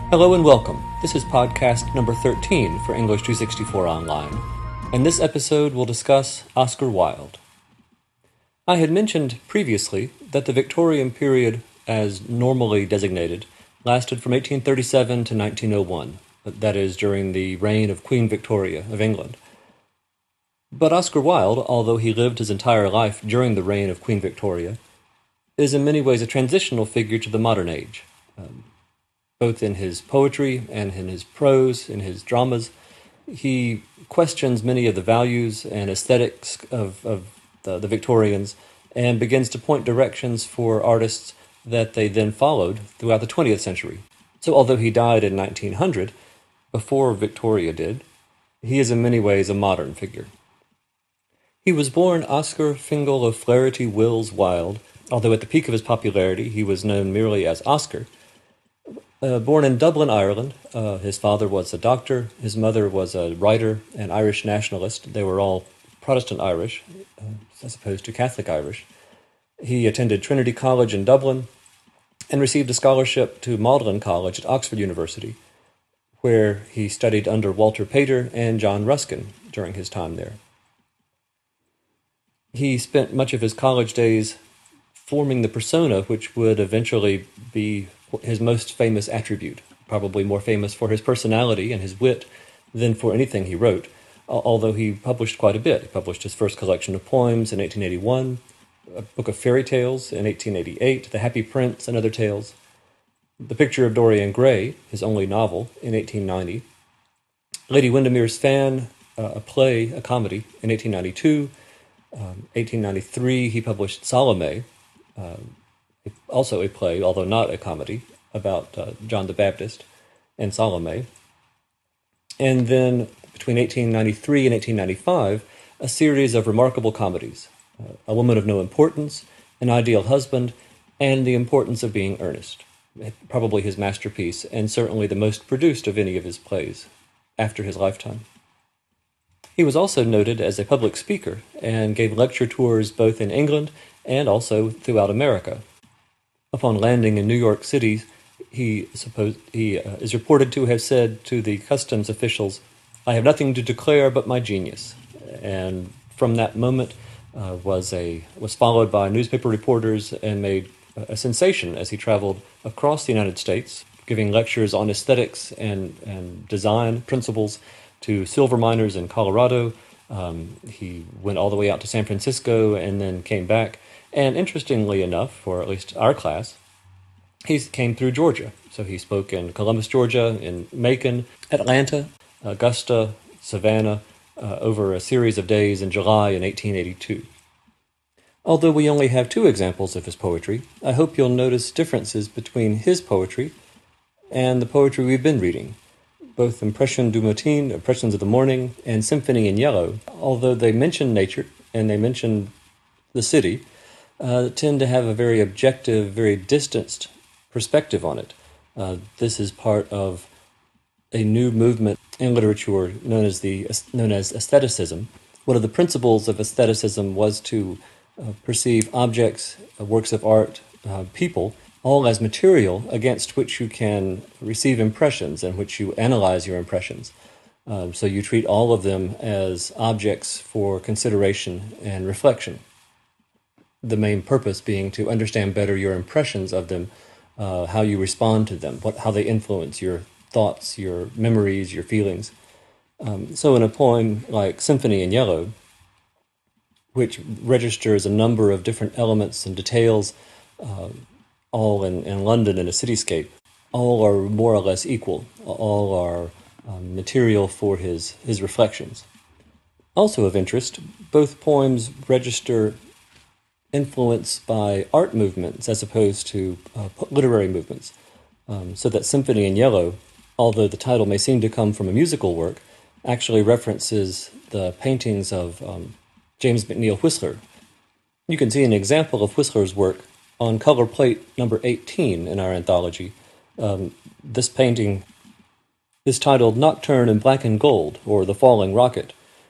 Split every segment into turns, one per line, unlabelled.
Hello and welcome. This is podcast number 13 for English 264 Online, and this episode will discuss Oscar Wilde. I had mentioned previously that the Victorian period, as normally designated, lasted from 1837 to 1901, that is, during the reign of Queen Victoria of England. But Oscar Wilde, although he lived his entire life during the reign of Queen Victoria, is in many ways a transitional figure to the modern age. Both in his poetry and in his prose, in his dramas, he questions many of the values and aesthetics of the Victorians and begins to point directions for artists that they then followed throughout the 20th century. So although he died in 1900, before Victoria did, he is in many ways a modern figure. He was born Oscar Fingal O'Flaherty Wills Wilde, although at the peak of his popularity he was known merely as Oscar. Born in Dublin, Ireland, his father was a doctor, his mother was a writer and Irish nationalist. They were all Protestant Irish, as opposed to Catholic Irish. He attended Trinity College in Dublin and received a scholarship to Magdalen College at Oxford University, where he studied under Walter Pater and John Ruskin during his time there. He spent much of his college days forming the persona which would eventually be his most famous attribute, probably more famous for his personality and his wit than for anything he wrote, although he published quite a bit. He published his first collection of poems in 1881, a book of fairy tales in 1888, The Happy Prince and Other Tales, The Picture of Dorian Gray, his only novel, in 1890, Lady Windermere's Fan, a play, a comedy, in 1892, 1893 he published Salome, also a play, although not a comedy, about John the Baptist and Salome. And then between 1893 and 1895, a series of remarkable comedies, A Woman of No Importance, An Ideal Husband, and The Importance of Being Earnest, probably his masterpiece, and certainly the most produced of any of his plays after his lifetime. He was also noted as a public speaker and gave lecture tours both in England and also throughout America. Upon landing in New York City, he is reported to have said to the customs officials, "I have nothing to declare but my genius." And from that moment was followed by newspaper reporters and made a sensation as he traveled across the United States, giving lectures on aesthetics and design principles to silver miners in Colorado. He went all the way out to San Francisco and then came back. And interestingly enough, for at least our class, he came through Georgia. So he spoke in Columbus, Georgia, in Macon, Atlanta, Augusta, Savannah, over a series of days in July in 1882. Although we only have 2 examples of his poetry, I hope you'll notice differences between his poetry and the poetry we've been reading. Both Impression du Matin, Impressions of the Morning, and Symphony in Yellow, although they mention nature and they mention the city, tend to have a very objective, very distanced perspective on it. This is part of a new movement in literature known as aestheticism. One of the principles of aestheticism was to perceive objects, works of art, people, all as material against which you can receive impressions and which you analyze your impressions. So you treat all of them as objects for consideration and reflection. The main purpose being to understand better your impressions of them, how you respond to them, how they influence your thoughts, your memories, your feelings. So in a poem like Symphony in Yellow, which registers a number of different elements and details, all in London in a cityscape, all are more or less equal, all are material for his reflections. Also of interest, both poems register influence by art movements as opposed to literary movements. So that Symphony in Yellow, although the title may seem to come from a musical work, actually references the paintings of James McNeill Whistler. You can see an example of Whistler's work on color plate number 18 in our anthology. This painting is titled Nocturne in Black and Gold, or The Falling Rocket,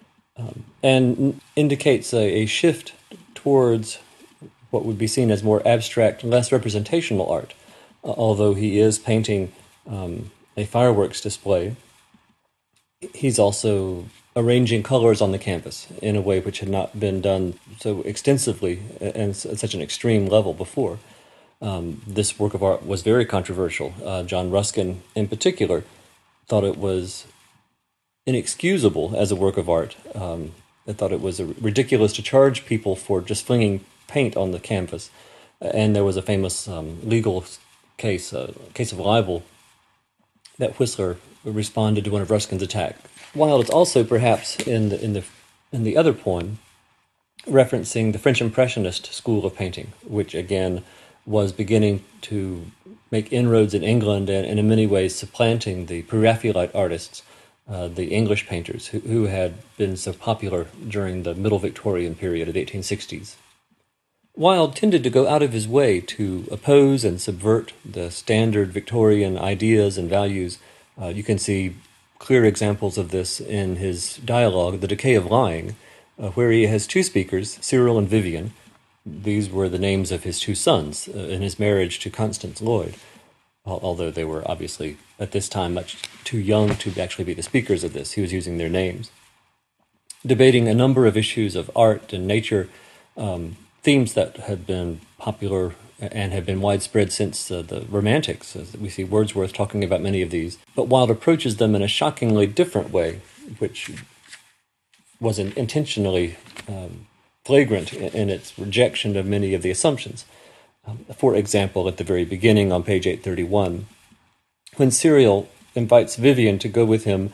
and indicates a shift towards what would be seen as more abstract, less representational art, although he is painting a fireworks display, he's also arranging colors on the canvas in a way which had not been done so extensively and at such an extreme level before. This work of art was very controversial. John Ruskin, in particular, thought it was inexcusable as a work of art. They thought it was ridiculous to charge people for just flinging paint on the canvas. And there was a famous legal case of libel, that Whistler responded to one of Ruskin's attacks. Wilde is also perhaps in the other poem referencing the French Impressionist school of painting, which again was beginning to make inroads in England and in many ways supplanting the Pre-Raphaelite artists, the English painters who had been so popular during the Middle Victorian period of the 1860s. Wilde tended to go out of his way to oppose and subvert the standard Victorian ideas and values. You can see clear examples of this in his dialogue, The Decay of Lying, where he has two speakers, Cyril and Vivian. These were the names of his two sons in his marriage to Constance Lloyd, although they were obviously at this time much too young to actually be the speakers of this. He was using their names. Debating a number of issues of art and nature, themes that had been popular and have been widespread since the Romantics. We see Wordsworth talking about many of these, but Wilde approaches them in a shockingly different way, which wasn't intentionally flagrant in its rejection of many of the assumptions. For example, at the very beginning on page 831, when Cyril invites Vivian to go with him,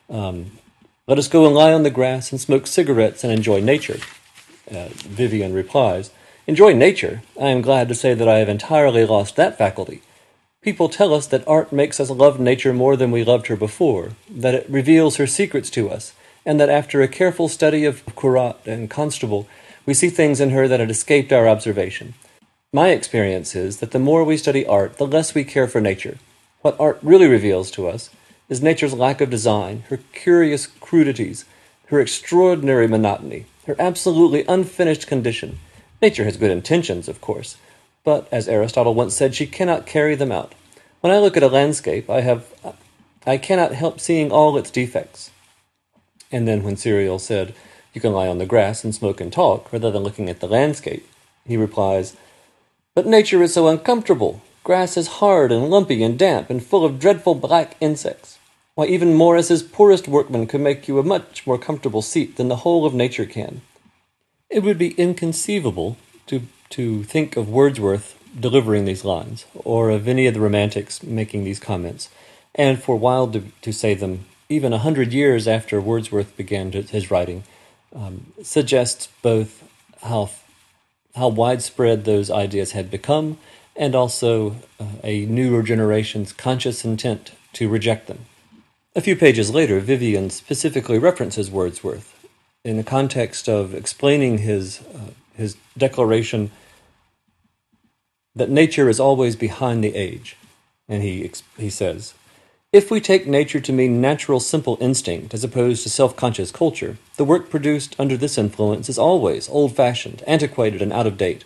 let us go and lie on the grass and smoke cigarettes and enjoy nature. Vivian replies, "Enjoy nature? I am glad to say that I have entirely lost that faculty. People tell us that art makes us love nature more than we loved her before, that it reveals her secrets to us, and that after a careful study of Corot and Constable, we see things in her that had escaped our observation. My experience is that the more we study art, the less we care for nature. What art really reveals to us is nature's lack of design, her curious crudities, her extraordinary monotony, her absolutely unfinished condition. Nature has good intentions, of course, but, as Aristotle once said, she cannot carry them out. When I look at a landscape, I cannot help seeing all its defects." And then when Cyril said, "You can lie on the grass and smoke and talk, rather than looking at the landscape," he replies, "But nature is so uncomfortable. Grass is hard and lumpy and damp and full of dreadful black insects. Why, even Morris's poorest workman could make you a much more comfortable seat than the whole of nature can." It would be inconceivable to think of Wordsworth delivering these lines, or of any of the Romantics making these comments, and for Wilde to say them even 100 years after Wordsworth began his writing, suggests both how widespread those ideas had become, and also a newer generation's conscious intent to reject them. A few pages later, Vivian specifically references Wordsworth in the context of explaining his declaration that nature is always behind the age. And he says, "If we take nature to mean natural simple instinct as opposed to self-conscious culture, the work produced under this influence is always old-fashioned, antiquated, and out of date.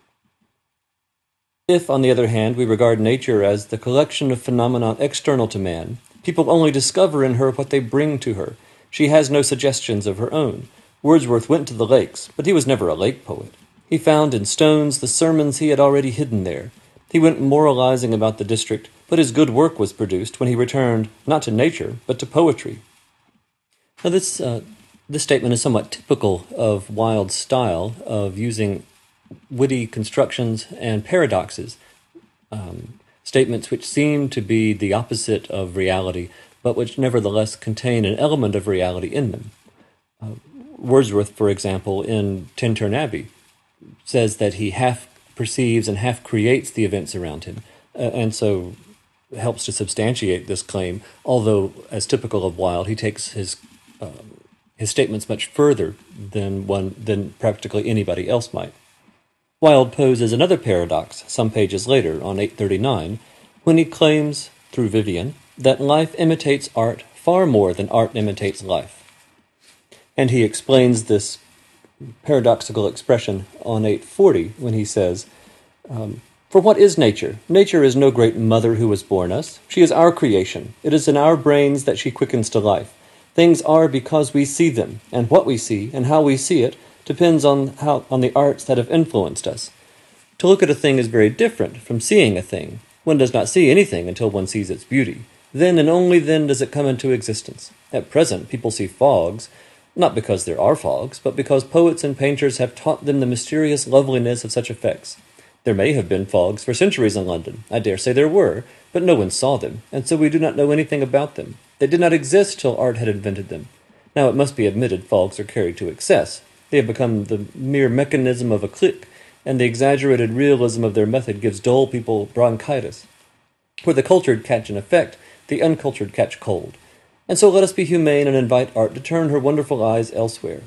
If, on the other hand, we regard nature as the collection of phenomena external to man, people only discover in her what they bring to her. She has no suggestions of her own. Wordsworth went to the lakes, but he was never a lake poet. He found in stones the sermons he had already hidden there. He went moralizing about the district, but his good work was produced when he returned not to nature, but to poetry." Now this statement is somewhat typical of Wilde's style of using witty constructions and paradoxes, statements which seem to be the opposite of reality, but which nevertheless contain an element of reality in them. Wordsworth, for example, in Tintern Abbey, says that he half perceives and half creates the events around him, and so helps to substantiate this claim, although, as typical of Wilde, he takes his statements much further than practically anybody else might. Wilde poses another paradox some pages later, on 839, when he claims, through Vivian, that life imitates art far more than art imitates life. And he explains this paradoxical expression on 840 when he says, For what is nature? Nature is no great mother who has borne us. She is our creation. It is in our brains that she quickens to life. Things are because we see them, and what we see and how we see it depends on the arts that have influenced us. To look at a thing is very different from seeing a thing. One does not see anything until one sees its beauty. Then and only then does it come into existence. At present, people see fogs, not because there are fogs, but because poets and painters have taught them the mysterious loveliness of such effects. There may have been fogs for centuries in London. I dare say there were, but no one saw them, and so we do not know anything about them. They did not exist till art had invented them. Now it must be admitted fogs are carried to excess. They have become the mere mechanism of a clique, and the exaggerated realism of their method gives dull people bronchitis. Where the cultured catch an effect, the uncultured catch cold. And so let us be humane and invite art to turn her wonderful eyes elsewhere.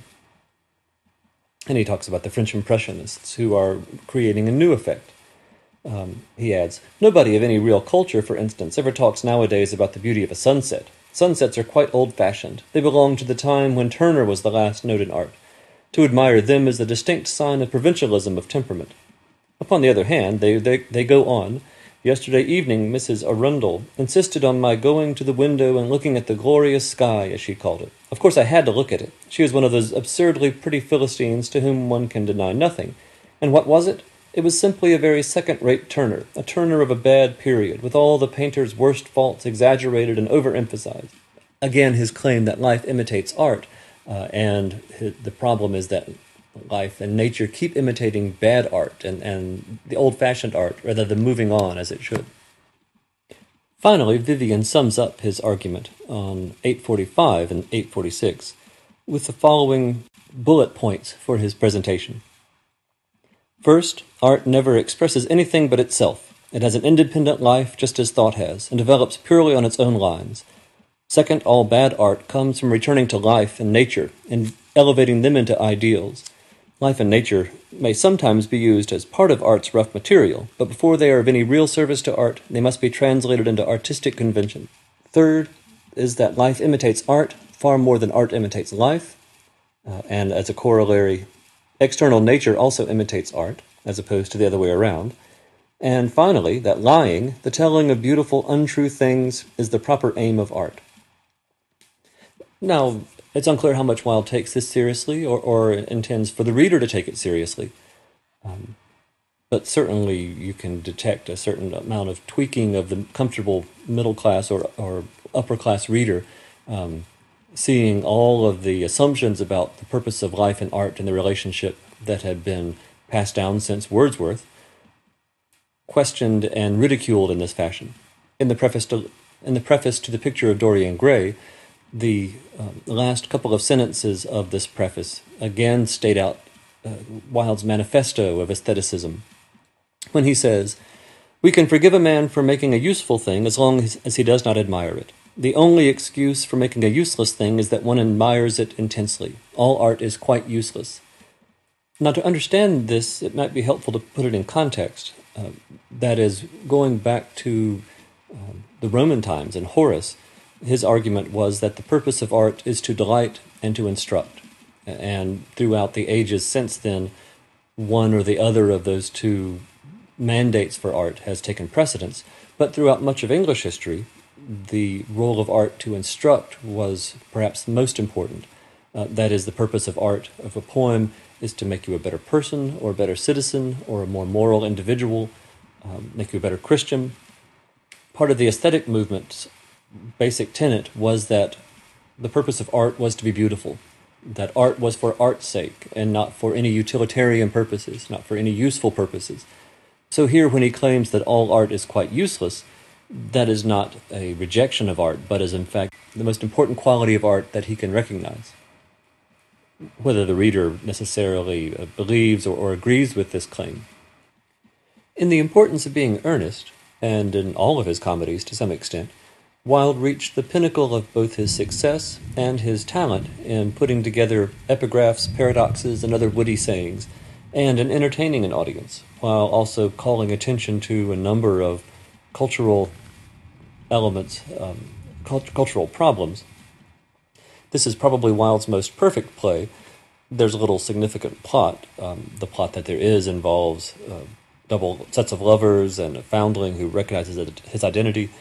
And he talks about the French Impressionists who are creating a new effect. He adds, nobody of any real culture, for instance, ever talks nowadays about the beauty of a sunset. Sunsets are quite old-fashioned. They belong to the time when Turner was the last note in art. To admire them is a distinct sign of provincialism of temperament. Upon the other hand, they go on. Yesterday evening, Mrs. Arundel insisted on my going to the window and looking at the glorious sky, as she called it. Of course I had to look at it. She is one of those absurdly pretty Philistines to whom one can deny nothing. And what was it? It was simply a very second-rate Turner, a Turner of a bad period, with all the painter's worst faults exaggerated and overemphasized. Again, his claim that life imitates art, and the problem is that life and nature keep imitating bad art and the old-fashioned art rather than moving on as it should. Finally, Vivian sums up his argument on 845 and 846 with the following bullet points for his presentation. First, art never expresses anything but itself. It has an independent life just as thought has, and develops purely on its own lines. Second, all bad art comes from returning to life and nature and elevating them into ideals. Life and nature may sometimes be used as part of art's rough material, but before they are of any real service to art, they must be translated into artistic convention. Third is that life imitates art far more than art imitates life, and as a corollary, external nature also imitates art, as opposed to the other way around. And finally, that lying, the telling of beautiful, untrue things, is the proper aim of art. Now, it's unclear how much Wilde takes this seriously or intends for the reader to take it seriously. But certainly you can detect a certain amount of tweaking of the comfortable middle class or upper class reader, seeing all of the assumptions about the purpose of life and art and the relationship that had been passed down since Wordsworth, questioned and ridiculed in this fashion. In the preface to the Picture of Dorian Gray, the last couple of sentences of this preface again state out Wilde's manifesto of aestheticism, when he says, "We can forgive a man for making a useful thing as long as he does not admire it. The only excuse for making a useless thing is that one admires it intensely. All art is quite useless." Now, to understand this, it might be helpful to put it in context. That is, going back to the Roman times and Horace, his argument was that the purpose of art is to delight and to instruct. And throughout the ages since then, one or the other of those two mandates for art has taken precedence. But throughout much of English history, the role of art to instruct was perhaps the most important. That is, the purpose of art, of a poem, is to make you a better person or a better citizen or a more moral individual, make you a better Christian. Part of the aesthetic movement's basic tenet was that the purpose of art was to be beautiful, that art was for art's sake and not for any utilitarian purposes, not for any useful purposes. So here, when he claims that all art is quite useless, that is not a rejection of art, but is in fact the most important quality of art that he can recognize. Whether the reader necessarily believes or agrees with this claim. In The Importance of Being Earnest, and in all of his comedies to some extent, Wilde reached the pinnacle of both his success and his talent in putting together epigraphs, paradoxes, and other witty sayings, and in entertaining an audience, while also calling attention to a number of cultural elements, cultural problems. This is probably Wilde's most perfect play. There's a little significant plot. The plot that there is involves double sets of lovers and a foundling who recognizes his identity,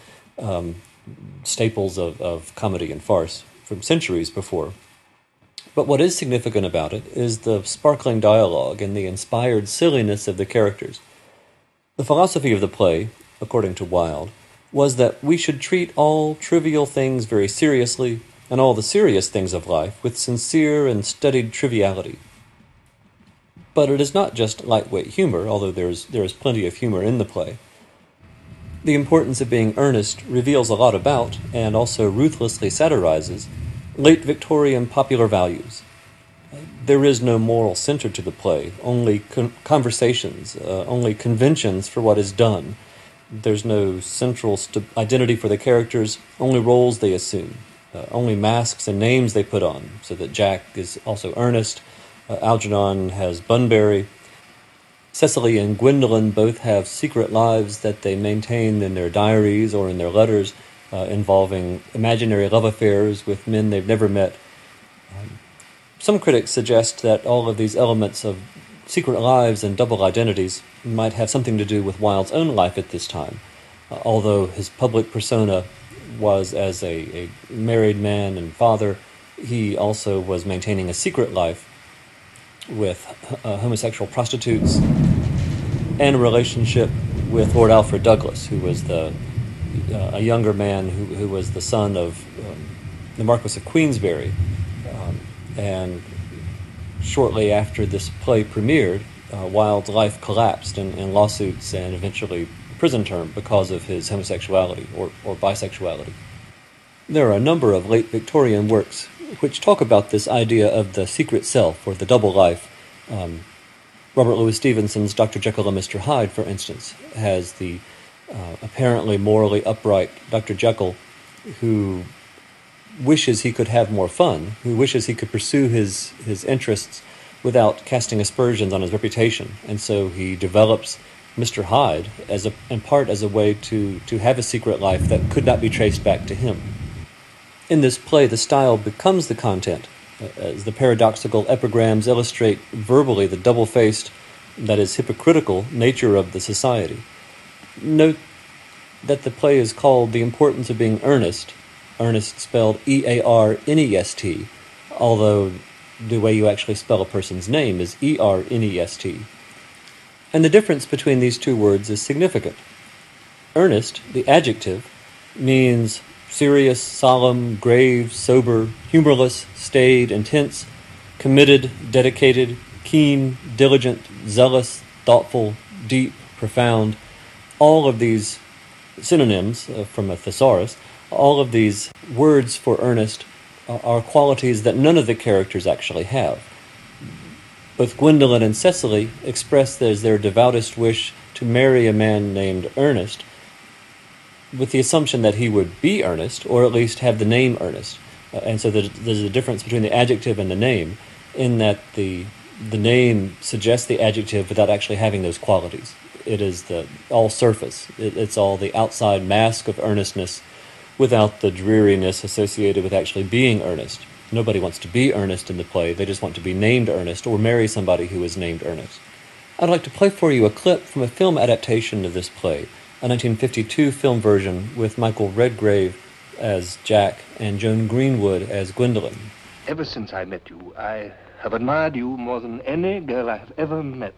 staples of comedy and farce from centuries before. But what is significant about it is the sparkling dialogue and the inspired silliness of the characters. The philosophy of the play, according to Wilde, was that we should treat all trivial things very seriously and all the serious things of life with sincere and studied triviality. But it is not just lightweight humor, although there is plenty of humor in the play. The importance of being earnest reveals a lot about, and also ruthlessly satirizes, late Victorian popular values. There is no moral center to the play, only conversations, only conventions for what is done. There's no central identity for the characters, only roles they assume, only masks and names they put on, so that Jack is also Ernest, Algernon has Bunbury. Cecily and Gwendolen both have secret lives that they maintain in their diaries or in their letters, involving imaginary love affairs with men they've never met. Some critics suggest that all of these elements of secret lives and double identities might have something to do with Wilde's own life at this time, although his public persona was as a married man and father, he also was maintaining a secret life with homosexual prostitutes and a relationship with Lord Alfred Douglas, who was a younger man who was the son of the Marquis of Queensberry. And shortly after this play premiered, Wilde's life collapsed in lawsuits and eventually prison term because of his homosexuality or bisexuality. There are a number of late Victorian works which talk about this idea of the secret self or the double life. Robert Louis Stevenson's Dr. Jekyll and Mr. Hyde, for instance, has the apparently morally upright Dr. Jekyll who wishes he could have more fun, who wishes he could pursue his interests without casting aspersions on his reputation. And so he develops Mr. Hyde in part as a way to have a secret life that could not be traced back to him. In this play, the style becomes the content, as the paradoxical epigrams illustrate verbally the double-faced, that is, hypocritical nature of the society. Note that the play is called The Importance of Being Earnest, earnest spelled E-A-R-N-E-S-T, although the way you actually spell a person's name is E-R-N-E-S-T. And the difference between these two words is significant. Earnest, the adjective, means serious, solemn, grave, sober, humorless, staid, intense, committed, dedicated, keen, diligent, zealous, thoughtful, deep, profound. All of these synonyms from a thesaurus, all of these words for earnest are qualities that none of the characters actually have. Both Gwendolen and Cecily express as their devoutest wish to marry a man named Ernest, with the assumption that he would be Ernest, or at least have the name Ernest. And so there's a difference between the adjective and the name, in that the name suggests the adjective without actually having those qualities. It is all surface. It's all the outside mask of earnestness without the dreariness associated with actually being earnest. Nobody wants to be earnest in the play. They just want to be named Ernest or marry somebody who is named Ernest. I'd like to play for you a clip from a film adaptation of this play, a 1952 film version with Michael Redgrave as Jack and Joan Greenwood as Gwendolen.
Ever since I met you, I have admired you more than any girl I have ever met.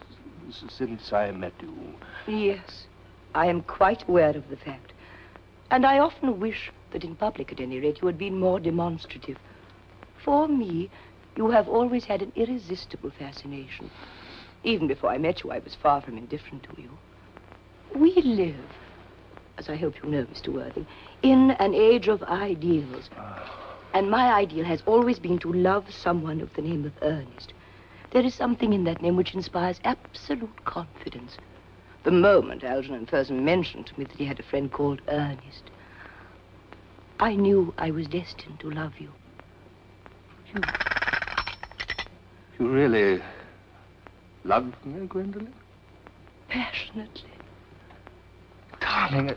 Since I met you.
Yes, I am quite aware of the fact. And I often wish that in public, at any rate, you had been more demonstrative. For me, you have always had an irresistible fascination. Even before I met you, I was far from indifferent to you. We live, as I hope you know, Mr. Worthing, in an age of ideals. And my ideal has always been to love someone of the name of Ernest. There is something in that name which inspires absolute confidence. The moment Algernon first mentioned to me that he had a friend called Ernest, I knew I was destined to love you.
You really loved me, Gwendolen?
Passionately.
Darling,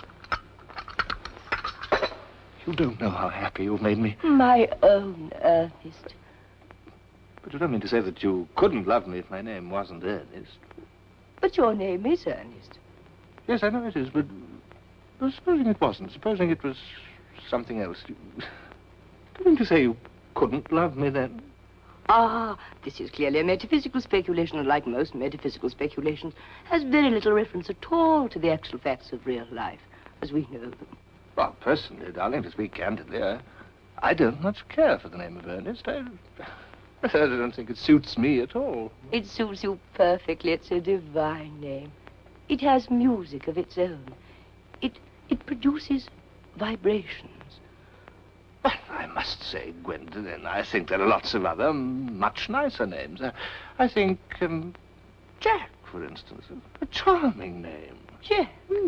you don't know how happy you've made me.
My own Ernest.
But you don't mean to say that you couldn't love me if my name wasn't Ernest.
But your name is Ernest.
Yes, I know it is, but supposing it wasn't. Supposing it was something else. Do you mean to say you couldn't love me then?
Ah, this is clearly a metaphysical speculation, and like most metaphysical speculations, has very little reference at all to the actual facts of real life, as we know them.
Well, personally, darling, to speak candidly, I don't much care for the name of Ernest. I don't think it suits me at all.
It suits you perfectly. It's a divine name. It has music of its own. It produces vibrations.
Well, I must say, Gwendolen, I think there are lots of other much nicer names. I think Jack, for instance, a charming name.
Jack?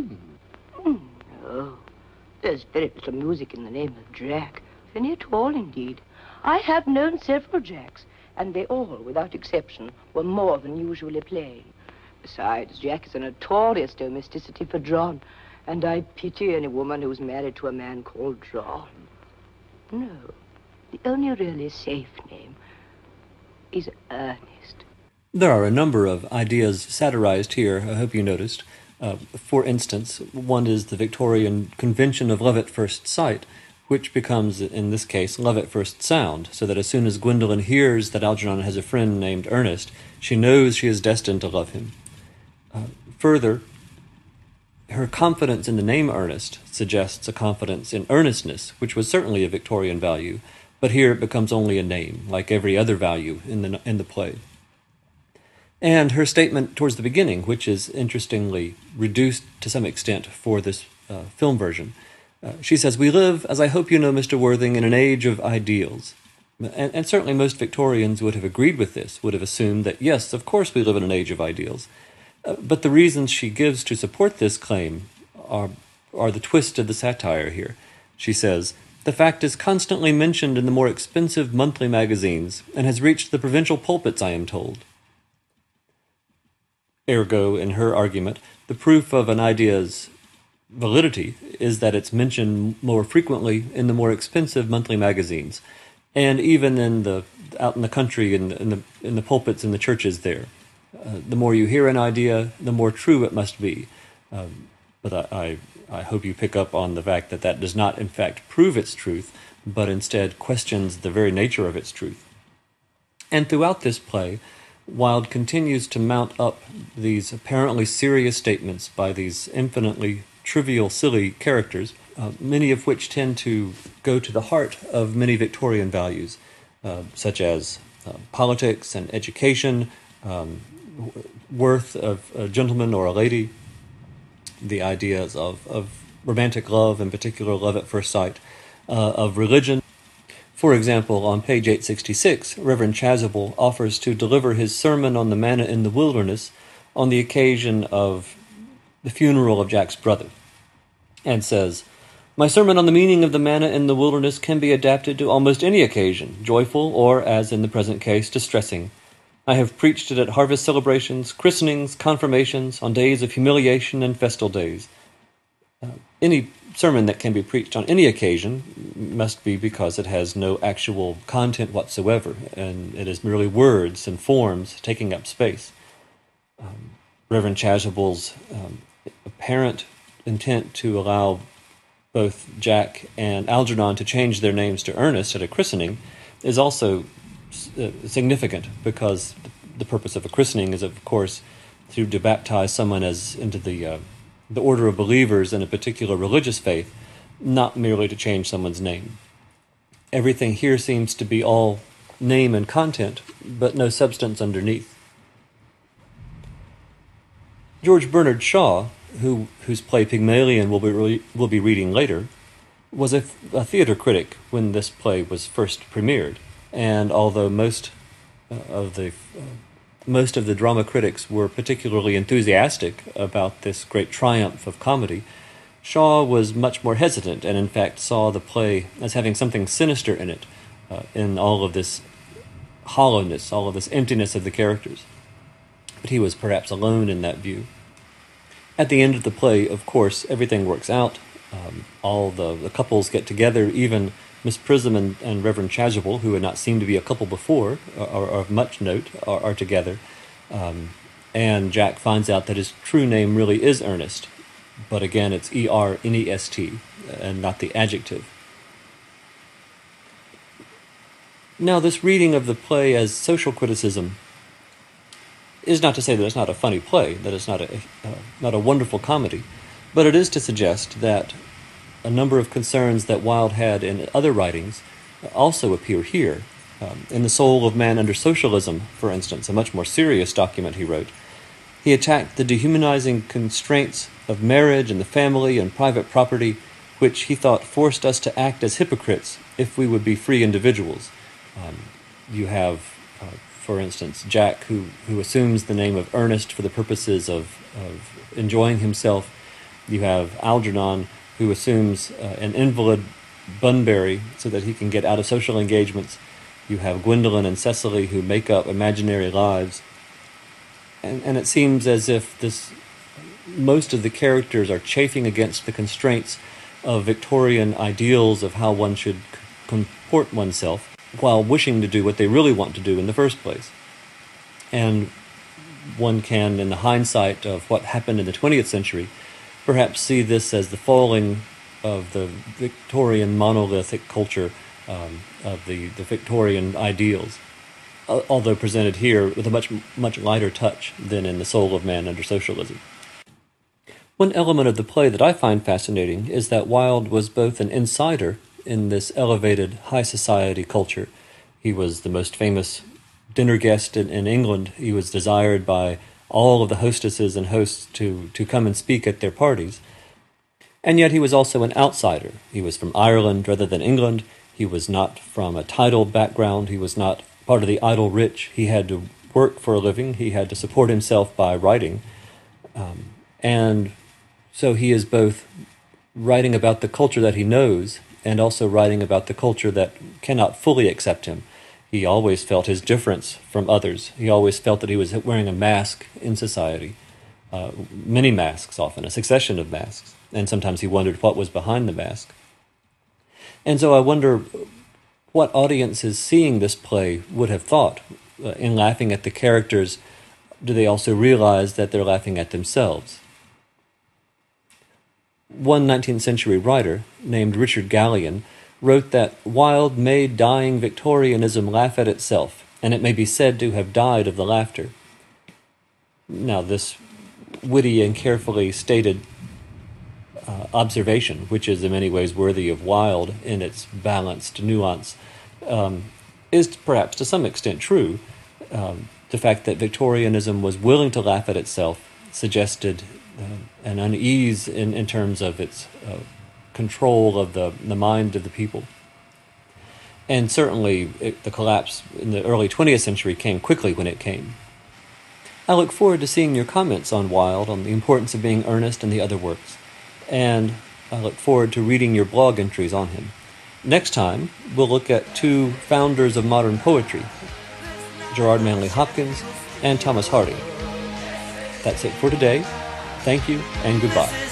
No. There's very little music in the name of Jack. If any at all, indeed. I have known several Jacks, and they all, without exception, were more than usually plain. Besides, Jack is a notorious domesticity for John, and I pity any woman who's married to a man called John. No, the only really safe name is Ernest.
There are a number of ideas satirized here, I hope you noticed. For instance, one is the Victorian convention of love at first sight, which becomes, in this case, love at first sound, so that as soon as Gwendolen hears that Algernon has a friend named Ernest, she knows she is destined to love him. Further, her confidence in the name Ernest suggests a confidence in earnestness, which was certainly a Victorian value, but here it becomes only a name, like every other value in the play. And her statement towards the beginning, which is interestingly reduced to some extent for this film version, she says, "We live, as I hope you know, Mr. Worthing, in an age of ideals." And certainly most Victorians would have agreed with this, would have assumed that, yes, of course we live in an age of ideals. But the reasons she gives to support this claim are the twist of the satire here. She says, "The fact is constantly mentioned in the more expensive monthly magazines, and has reached the provincial pulpits, I am told." Ergo, in her argument, the proof of an idea's validity is that it's mentioned more frequently in the more expensive monthly magazines, and even out in the country, in the pulpits in the churches there. The more you hear an idea, the more true it must be. But I hope you pick up on the fact that that does not, in fact, prove its truth, but instead questions the very nature of its truth. And throughout this play, Wilde continues to mount up these apparently serious statements by these infinitely trivial, silly characters, many of which tend to go to the heart of many Victorian values, such as politics and education, worth of a gentleman or a lady, the ideas of romantic love, in particular love at first sight, of religion. For example, on page 866, Reverend Chasuble offers to deliver his sermon on the manna in the wilderness on the occasion of the funeral of Jack's brother, and says, "My sermon on the meaning of the manna in the wilderness can be adapted to almost any occasion, joyful or, as in the present case, distressing. I have preached it at harvest celebrations, christenings, confirmations, on days of humiliation and festal days." Any sermon that can be preached on any occasion must be because it has no actual content whatsoever, and it is merely words and forms taking up space. Reverend Chasuble's apparent intent to allow both Jack and Algernon to change their names to Ernest at a christening is also significant, because the purpose of a christening is, of course, to baptize someone into the order of believers in a particular religious faith, not merely to change someone's name. Everything here seems to be all name and content, but no substance underneath. George Bernard Shaw, whose play Pygmalion we'll be reading later, was a theater critic when this play was first premiered, and although most of the drama critics were particularly enthusiastic about this great triumph of comedy, Shaw was much more hesitant, and in fact saw the play as having something sinister in it, in all of this hollowness, all of this emptiness of the characters. But he was perhaps alone in that view. At the end of the play, of course, everything works out. All the couples get together, even Miss Prism and Reverend Chasuble, who had not seemed to be a couple before, or of much note, are together. and Jack finds out that his true name really is Ernest, but again it's E-R-N-E-S-T, and not the adjective. Now, this reading of the play as social criticism is not to say that it's not a funny play, that it's not a wonderful comedy, but it is to suggest that a number of concerns that Wilde had in other writings also appear here. In The Soul of Man Under Socialism, for instance, a much more serious document he wrote, he attacked the dehumanizing constraints of marriage and the family and private property, which he thought forced us to act as hypocrites if we would be free individuals. You have, for instance, Jack, who assumes the name of Ernest for the purposes of enjoying himself. You have Algernon, who assumes an invalid Bunbury so that he can get out of social engagements. You have Gwendolen and Cecily, who make up imaginary lives. And it seems as if most of the characters are chafing against the constraints of Victorian ideals of how one should comport oneself, while wishing to do what they really want to do in the first place. And one can, in the hindsight of what happened in the 20th century, perhaps see this as the falling of the Victorian monolithic culture of the Victorian ideals, although presented here with a much lighter touch than in The Soul of Man Under Socialism. One element of the play that I find fascinating is that Wilde was both an insider in this elevated high society culture. He was the most famous dinner guest in England. He was desired by all of the hostesses and hosts to come and speak at their parties. And yet he was also an outsider. He was from Ireland rather than England. He was not from a titled background. He was not part of the idle rich. He had to work for a living. He had to support himself by writing. And so he is both writing about the culture that he knows and also writing about the culture that cannot fully accept him. He always felt his difference from others. He always felt that he was wearing a mask in society, many masks often, a succession of masks, and sometimes he wondered what was behind the mask. And so I wonder what audiences seeing this play would have thought in laughing at the characters. Do they also realize that they're laughing at themselves? One 19th century writer named Richard Gallion wrote that Wilde made dying Victorianism laugh at itself, and it may be said to have died of the laughter. Now, this witty and carefully stated observation, which is in many ways worthy of Wilde in its balanced nuance, is perhaps to some extent true. The fact that Victorianism was willing to laugh at itself suggested an unease in terms of its control of the mind of the people. And certainly the collapse in the early 20th century came quickly when it came. I look forward to seeing your comments on Wilde, on the importance of being earnest and the other works, and I look forward to reading your blog entries on him. Next time, we'll look at two founders of modern poetry, Gerard Manley Hopkins and Thomas Hardy. That's it for today. Thank you and goodbye.